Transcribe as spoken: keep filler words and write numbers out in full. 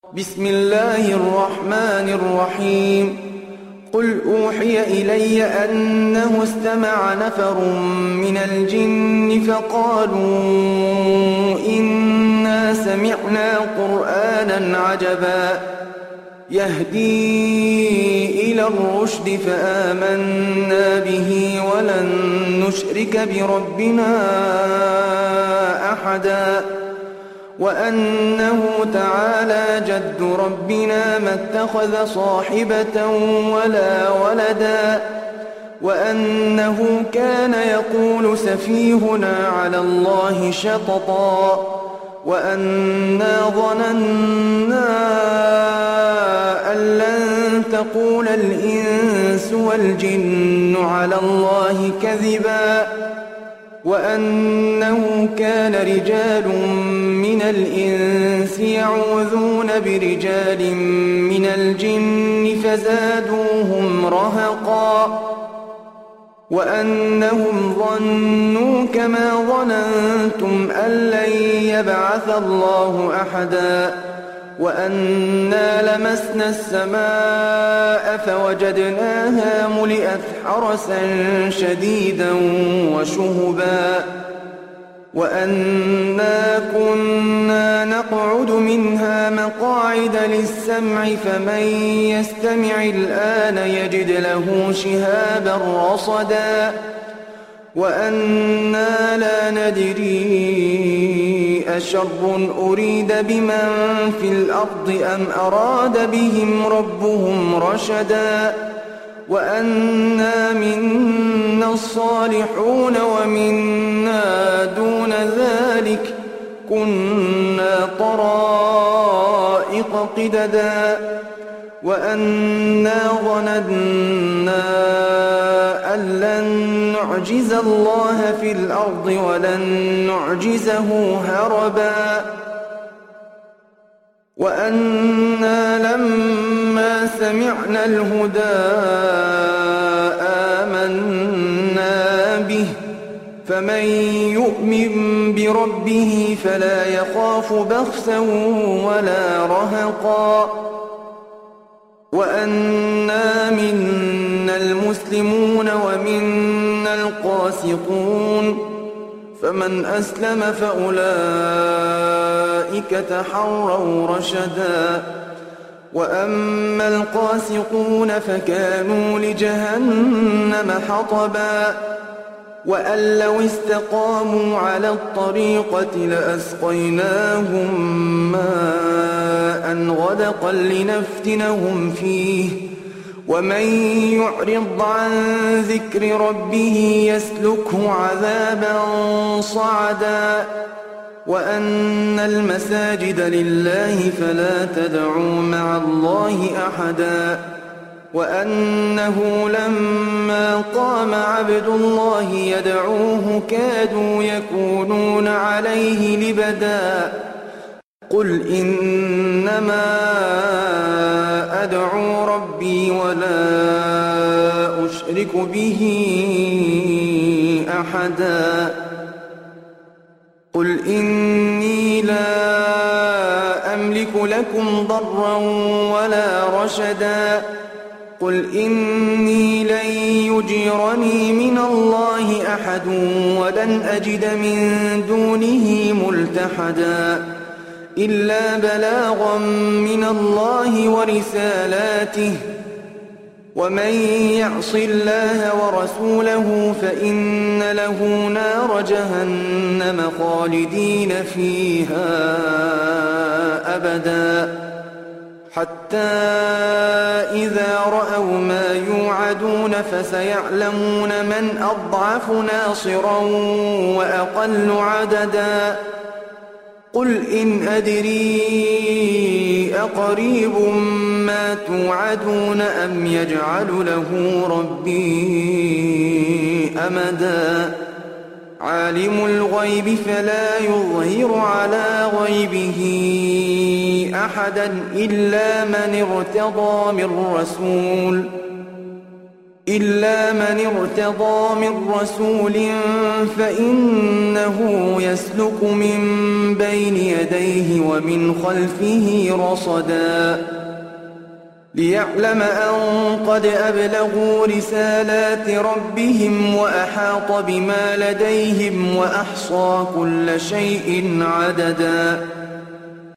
بسم الله الرحمن الرحيم قل أوحي إلي أنه استمع نفر من الجن فقالوا إنا سمعنا قرآنا عجبا يهدي إلى الرشد فآمنا به ولن نشرك بربنا أحدا وأنه تعالى جد ربنا ما اتخذ صاحبة ولا ولدا وأنه كان يقول سفيهنا على الله شططا وأنا ظننا أن لن تقول الإنس والجن على الله كذبا وأنه كان رجال من الإنس يعوذون برجال من الجن فزادوهم رهقا وأنهم ظنوا كما ظننتم أن لن يبعث الله أحدا وأنا لمسنا السماء فوجدناها ملئت حرسا شديدا وشهبا وأنا كنا نقعد منها مقاعد للسمع فمن يستمع الآن يجد له شهابا رصدا وأنا لا ندري أشر أريد بمن في الأرض أم أراد بهم ربهم رشدا وأنا منا الصالحون ومنا دون ذلك كنا طرائق قددا وأنا ظننا أن لن نعجز الله في الأرض ولن نعجزه هربا وأنا لما سمعنا الهدى آمنا به فمن يؤمن بربه فلا يخاف بخسا ولا رهقا وأنا منا المسلمون ومنا القاسطون فمن أسلم فأولئك تحروا رشدا وأما القاسطون فكانوا لجهنم حطبا وأن لو استقاموا على الطريقة لأسقيناهم ماء غدقا لنفتنهم فيه ومن يعرض عن ذكر ربه يسلكه عذابا صعدا وأن المساجد لله فلا تدعوا مع الله أحدا وأنه لما قام عبد الله يدعوه كادوا يكونون عليه لبدا قل إنما أدعو ربي ولا أشرك به أحدا قل إني لا أملك لكم ضرا ولا رشدا قل إني لن يجيرني من الله أحد ولن أجد من دونه ملتحدا إلا بلاغا من الله ورسالاته ومن يعص الله ورسوله فإن له نار جهنم خالدين فيها أبدا حتى إذا رأوا ما يوعدون فسيعلمون من أضعف ناصرا وأقل عددا قل إن أدري أقريب ما توعدون أم يجعل له ربي أمدا عالم الغيب فلا يظهر على غيبه أحدا إلا من ارتضى من رسول إلا من ارتضى من رسول فإنه يسلك من بين يديه ومن خلفه رصدا ليعلم أن قد أبلغوا رسالات ربهم وأحاط بما لديهم وأحصى كل شيء عددا